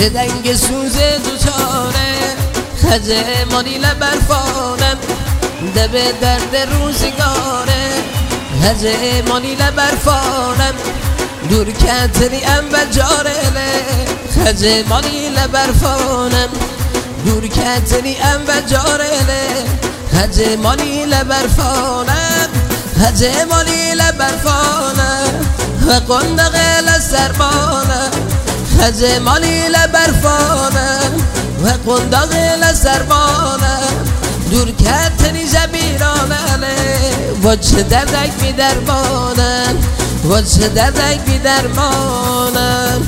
دنگ سوز دوچاره خزمانی لبرفانم دب درد روزگاره خزمانی لبرفانم دور کتری ام بجاره خزمانی لبرفانم دور کتری ام بجاره خزمانی لبرفانم خزمانی لبرفانم و قندق لسربانم خزمانی لبرفانم و قندق لسربانم دور کتنی زبیرانه و چه دردک بی درمانم و چه دردک بی درمانم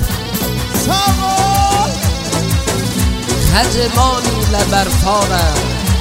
خزمانی لبرفانم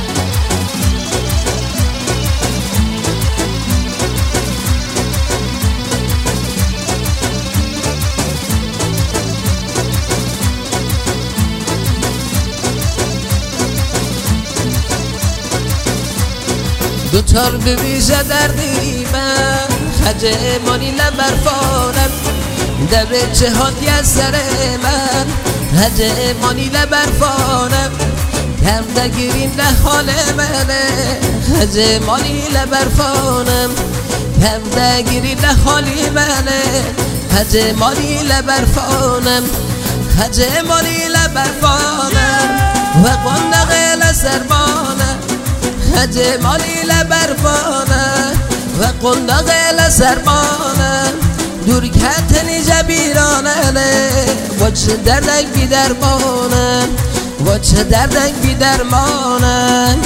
دوچار بویژه دردی من خزمانی لبرفانم دب جهادی از سر من خزمانی لبرفانم کم نگیرین لحال منه خزمانی لبرفانم کم نگیرین لحالی منه خزمانی لبرفانم خزمانی لبرفانم و قندق لسربانم خزمانی لبرفانم و قندق لسربانم دور کتنی جبیرانه و چه دردک بی درمانم و چه دردک بی درمانم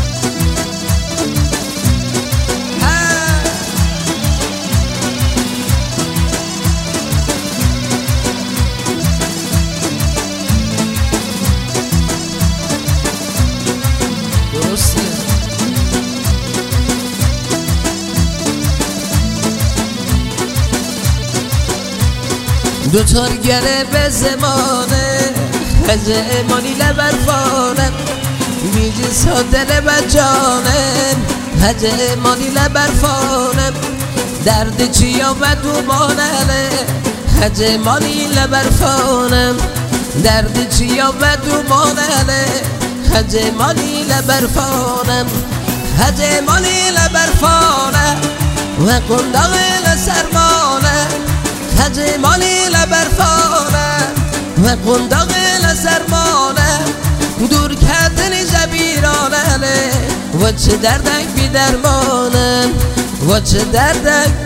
درسته دوچار گره به زمانه خزمانی لبرفانم میجی سادل بجانم خزمانی لبرفانم درد چیا و دومانه خزمانی لبرفانم درد چیا و دومانه خزمانی لبرفانم خزمانی لبرفانم و قندق لسرمانم خزمانی لبرفانم و قندق لسرمانم دور کردنی زبیرانه و چه دردک بی درمانم و چه دردک